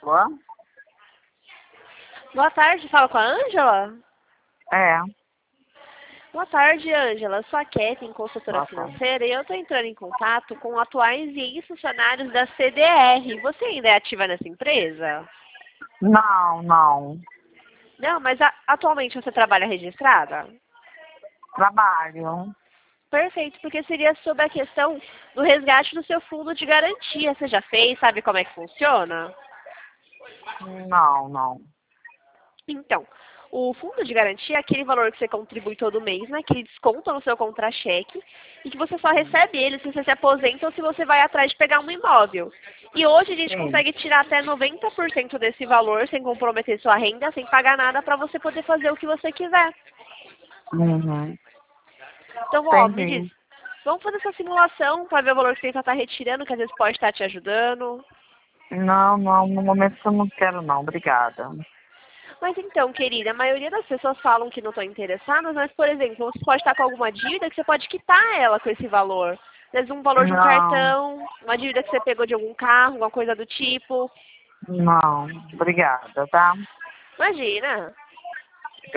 Boa? Boa tarde, fala com a Ângela? É. Boa tarde, Ângela. Sou a Kathleen, consultora Boa tarde. financeira, e eu estou entrando em contato com atuais e ex-funcionários da CDR. Você ainda é ativa nessa empresa? Não, não. Não, mas atualmente você trabalha registrada? Trabalho. Perfeito, porque seria sobre a questão do resgate do seu fundo de garantia. Você já fez? Sabe como é que funciona? Não, não. Então, o fundo de garantia é aquele valor que você contribui todo mês, né? Que ele desconta no seu contra-cheque e que você só recebe ele se você se aposenta ou se você vai atrás de pegar um imóvel. E hoje a gente Sim. consegue tirar até 90% desse valor sem comprometer sua renda, sem pagar nada, para você poder fazer o que você quiser. Uhum. Então, ó, me diz, Entendi. vamos fazer essa simulação para ver o valor que você está retirando, que às vezes pode estar te ajudando. Não, não. No momento eu não quero, não. Obrigada. Mas então, querida, a maioria das pessoas falam que não estão interessadas, mas, por exemplo, você pode estar com alguma dívida que você pode quitar ela com esse valor. Às vezes um valor de um Não, cartão, uma dívida que você pegou de algum carro, alguma coisa do tipo. não. Obrigada, tá? Imagina.